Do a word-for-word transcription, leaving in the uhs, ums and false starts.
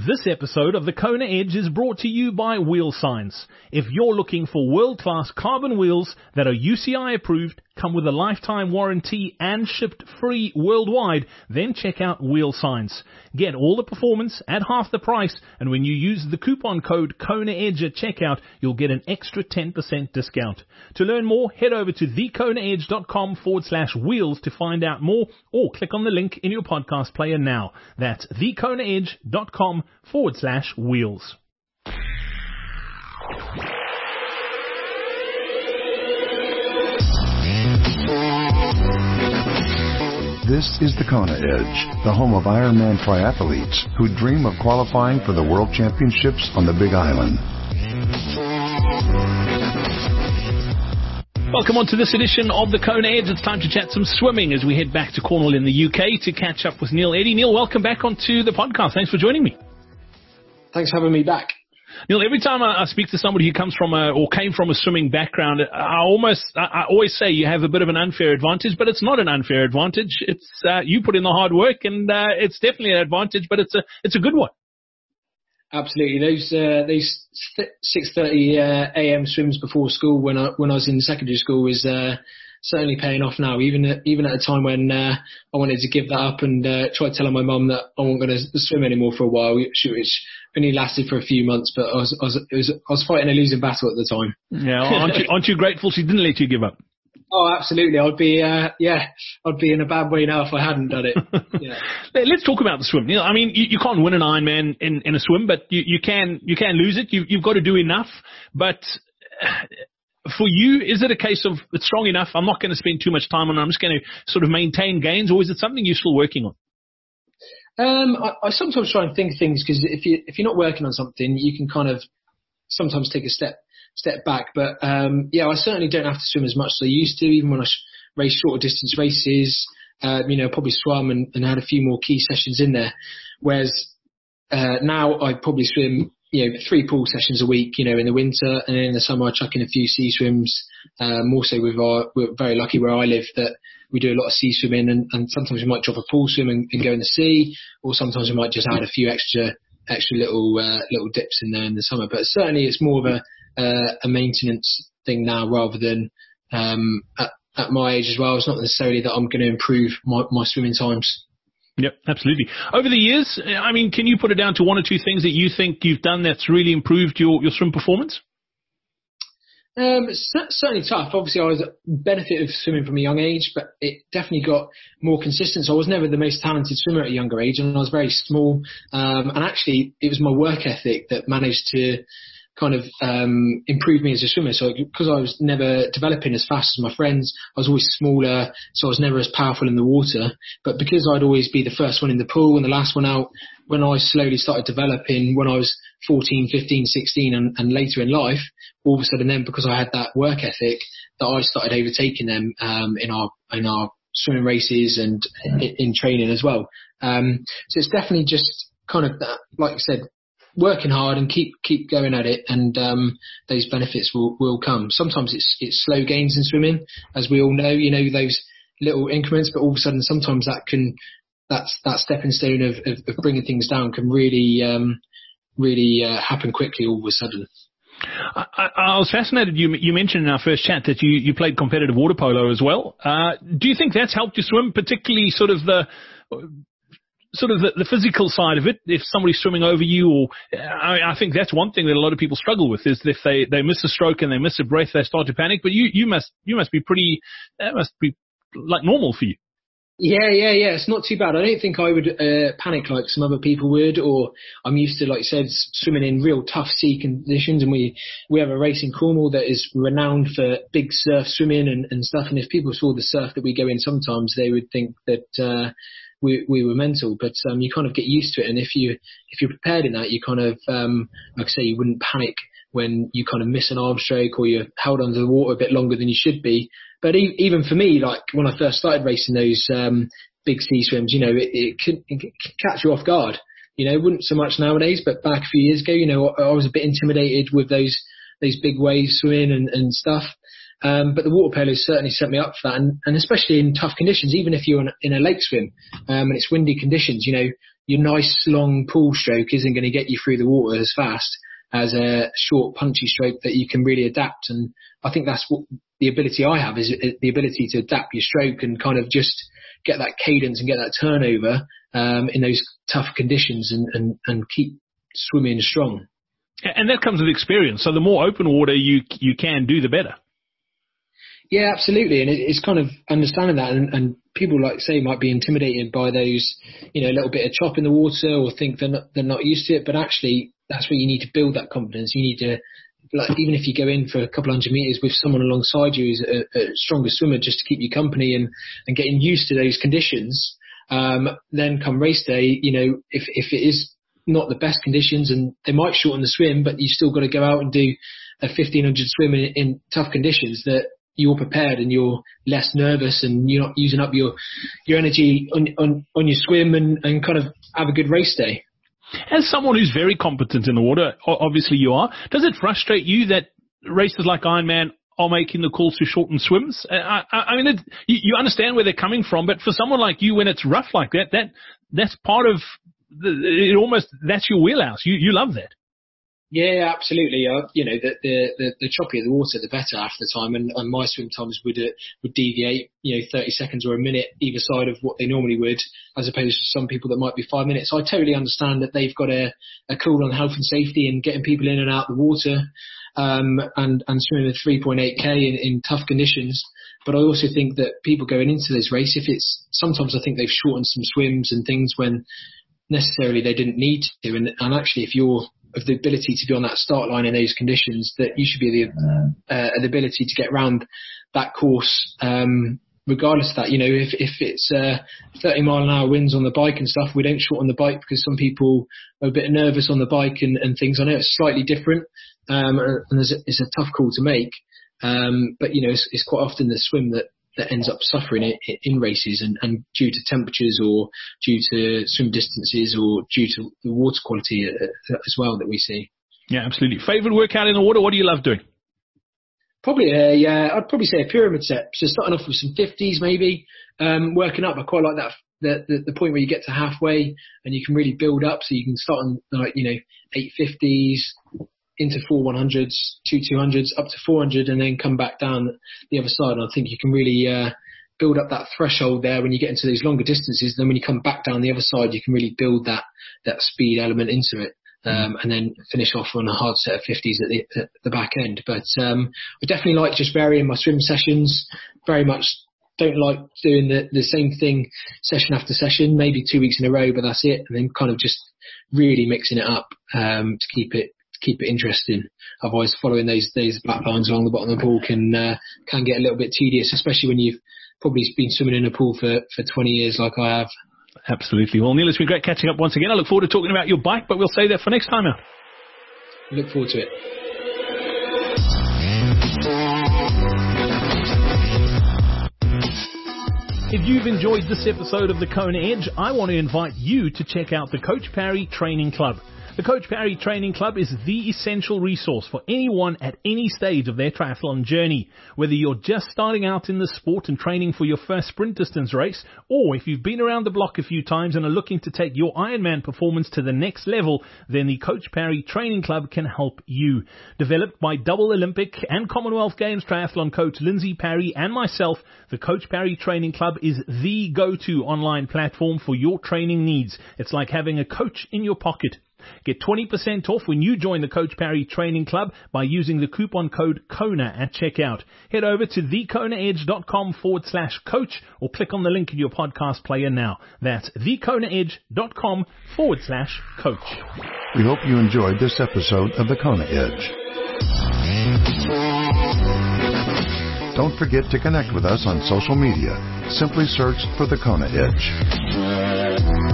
This episode of the Kona Edge is brought to you by Wheel Science. If you're looking for world-class carbon wheels that are U C I approved, come with a lifetime warranty and shipped free worldwide, then check out Wheel Science. Get all the performance at half the price, and when you use the coupon code KONAEDGE at checkout, you'll get an extra ten percent discount. To learn more, head over to thekonaedge.com forward slash wheels to find out more, or click on the link in your podcast player now. That's thekonaedge.com forward slash wheels. This is the Kona Edge, the home of Ironman triathletes who dream of qualifying for the World Championships on the Big Island. Welcome on to this edition of the Kona Edge. It's time to chat some swimming as we head back to Cornwall in the U K to catch up with Neil Eddy. Neil, welcome back onto the podcast. Thanks for joining me. Thanks for having me back. Neil, every time I, I speak to somebody who comes from a, or came from a swimming background, I almost, I, I always say you have a bit of an unfair advantage, but it's not an unfair advantage. It's, uh, you put in the hard work, and, uh, it's definitely an advantage, but it's a, it's a good one. Absolutely. Those, uh, those six thirty, uh, A M swims before school when I, when I was in secondary school is, uh, certainly paying off now, even at, even at a time when, uh, I wanted to give that up and, uh, tried telling my mum that I wasn't going to swim anymore for a while, which, which only lasted for a few months, but I was, I was, it was, I was fighting a losing battle at the time. Yeah. Aren't you, aren't you grateful she didn't let you give up? Oh, absolutely. I'd be, uh, yeah, I'd be in a bad way now if I hadn't done it. Yeah. Let's talk about the swim. You know, I mean, you, you can't win an Ironman in, in a swim, but you, you can, you can lose it. You, you've got to do enough. But for you, is it a case of it's strong enough? I'm not going to spend too much time on it. I'm just going to sort of maintain gains, or is it something you're still working on? Um, I, I sometimes try and think things, because if you, if you're not working on something, you can kind of sometimes take a step, step back. But, um, yeah, I certainly don't have to swim as much as I used to, even when I sh- race shorter distance races, uh, you know, probably swam and, and had a few more key sessions in there. Whereas, uh, now I probably swim, you know, three pool sessions a week, you know, in the winter, and then in the summer I chuck in a few sea swims. Um, also with our, we're very lucky where I live that we do a lot of sea swimming, and, and sometimes we might drop a pool swim and, and go in the sea, or sometimes we might just add a few extra, extra little, uh, little dips in there in the summer. But certainly it's more of a, uh, a maintenance thing now rather than, um, at, at my age as well. It's not necessarily that I'm going to improve my, my swimming times. Yep, absolutely. Over the years, I mean, can you put it down to one or two things that you think you've done that's really improved your, your swim performance? Um, it's certainly tough. Obviously, I was a benefit of swimming from a young age, but it definitely got more consistent. So I was never the most talented swimmer at a younger age, and I was very small. Um, and actually, it was my work ethic that managed to kind of um, improve me as a swimmer. So because I was never developing as fast as my friends, I was always smaller, so I was never as powerful in the water. But because I'd always be the first one in the pool and the last one out, when I slowly started developing when I was fourteen, fifteen, sixteen and, and later in life, all of a sudden then, because I had that work ethic, that I started overtaking them um, in our in our swimming races and in, in training as well. Um, so it's definitely just kind of that, like I said, working hard and keep keep going at it, and um, those benefits will, will come. Sometimes it's it's slow gains in swimming, as we all know. You know, those little increments, but all of a sudden, sometimes that can that's that stepping stone of, of, of bringing things down can really um, really uh, happen quickly all of a sudden. I, I was fascinated. You you mentioned in our first chat that you, you played competitive water polo as well. Uh, do you think that's helped you swim, particularly sort of the sort of the, the physical side of it? If somebody's swimming over you, or I, I think that's one thing that a lot of people struggle with, is if they, they miss a stroke and they miss a breath, they start to panic. But you, you must you must be pretty that must be like normal for you. Yeah, yeah, yeah. It's not too bad. I don't think I would uh, panic like some other people would, or I'm used to, like you said, swimming in real tough sea conditions, and we, we have a race in Cornwall that is renowned for big surf swimming and, and stuff, and if people saw the surf that we go in sometimes, they would think that uh, we, we were mental, but um, you kind of get used to it, and if, you, if you're prepared in that, you kind of, um, like I say, you wouldn't panic when you kind of miss an arm stroke or you're held under the water a bit longer than you should be. But e- even for me, like when I first started racing those um, big sea swims, you know, it, it, could, it could catch you off guard. You know, wouldn't so much nowadays, but back a few years ago, you know, I, I was a bit intimidated with those those big waves swimming and, and stuff. Um, but the water polo certainly set me up for that, and, and especially in tough conditions, even if you're in a, in a lake swim um, and it's windy conditions, you know, your nice long pool stroke isn't going to get you through the water as fast as a short punchy stroke that you can really adapt. And I think that's what the ability I have, is the ability to adapt your stroke and kind of just get that cadence and get that turnover um, in those tough conditions and, and, and keep swimming strong. And that comes with experience. So the more open water you you can do, the better. Yeah, absolutely. And it, it's kind of understanding that. And, and people, like say, might be intimidated by those, you know, a little bit of chop in the water, or think they're not, they're not used to it. But actually, that's where you need to build that confidence. You need to, like, even if you go in for a couple hundred meters with someone alongside you who's a, a stronger swimmer, just to keep you company and, and getting used to those conditions, um, then come race day, you know, if, if it is not the best conditions and they might shorten the swim, but you still got to go out and do a fifteen hundred swim in, in tough conditions, that you're prepared and you're less nervous and you're not using up your, your energy on, on, on your swim, and, and kind of have a good race day. As someone who's very competent in the water, obviously you are, does it frustrate you that races like Ironman are making the calls to shorten swims? I, I, I mean, it, you, you understand where they're coming from, but for someone like you, when it's rough like that, that that's part of the, it almost, that's your wheelhouse. You, you love that. Yeah, absolutely. Uh, you know, the, the, the, the choppier the water, the better after the time. And, and my swim times would, uh, would deviate, you know, thirty seconds or a minute either side of what they normally would, as opposed to some people that might be five minutes. So I totally understand that they've got a, a call on health and safety and getting people in and out of the water, um, and, and swimming at three point eight K in, in tough conditions. But I also think that people going into this race, if it's, sometimes I think they've shortened some swims and things when necessarily they didn't need to. And, and actually, if you're of the ability to be on that start line in those conditions, that you should be the, uh, the ability to get around that course, um, regardless of that. You know, if, if it's, uh, thirty mile an hour winds on the bike and stuff, we don't shorten the bike because some people are a bit nervous on the bike and, and things. I know it's slightly different, um, and it's a, it's a tough call to make. Um, but you know, it's, it's quite often the swim that, that ends up suffering it in races, and, and due to temperatures or due to swim distances or due to the water quality as well that we see. Yeah, absolutely. Favorite workout in the water? What do you love doing? Probably a, yeah, I'd probably say a pyramid set. So starting off with some fifties maybe, um, working up. I quite like that, the, the, the point where you get to halfway and you can really build up. So you can start on, like, you know, eight fifties, into four one hundreds, two two hundreds, up to four hundred, and then come back down the other side. And I think you can really uh, build up that threshold there when you get into those longer distances. Then when you come back down the other side, you can really build that that speed element into it, um, and then finish off on a hard set of fifties at the, at the back end. But um, I definitely like just varying my swim sessions. Very much don't like doing the, the same thing session after session, maybe two weeks in a row, but that's it. And then kind of just really mixing it up um, to keep it keep it interesting. Otherwise, following those those black lines along the bottom of the pool can uh, can get a little bit tedious, especially when you've probably been swimming in a pool for, for twenty years like I have. Absolutely. Well, Neil, it's been great catching up once again. I look forward to talking about your bike, but we'll save that for next time now. Look forward to it. If you've enjoyed this episode of the Kona Edge, I want to invite you to check out the Coach Parry Training Club. The Coach Parry Training Club is the essential resource for anyone at any stage of their triathlon journey. Whether you're just starting out in the sport and training for your first sprint distance race, or if you've been around the block a few times and are looking to take your Ironman performance to the next level, then the Coach Parry Training Club can help you. Developed by double Olympic and Commonwealth Games triathlon coach Lindsay Parry and myself, the Coach Parry Training Club is the go-to online platform for your training needs. It's like having a coach in your pocket. Get twenty percent off when you join the Coach Parry Training Club by using the coupon code KONA at checkout. Head over to thekonaedge.com forward slash coach or click on the link in your podcast player now. That's thekonaedge.com forward slash coach. We hope you enjoyed this episode of the Kona Edge. Don't forget to connect with us on social media. Simply search for the Kona Edge.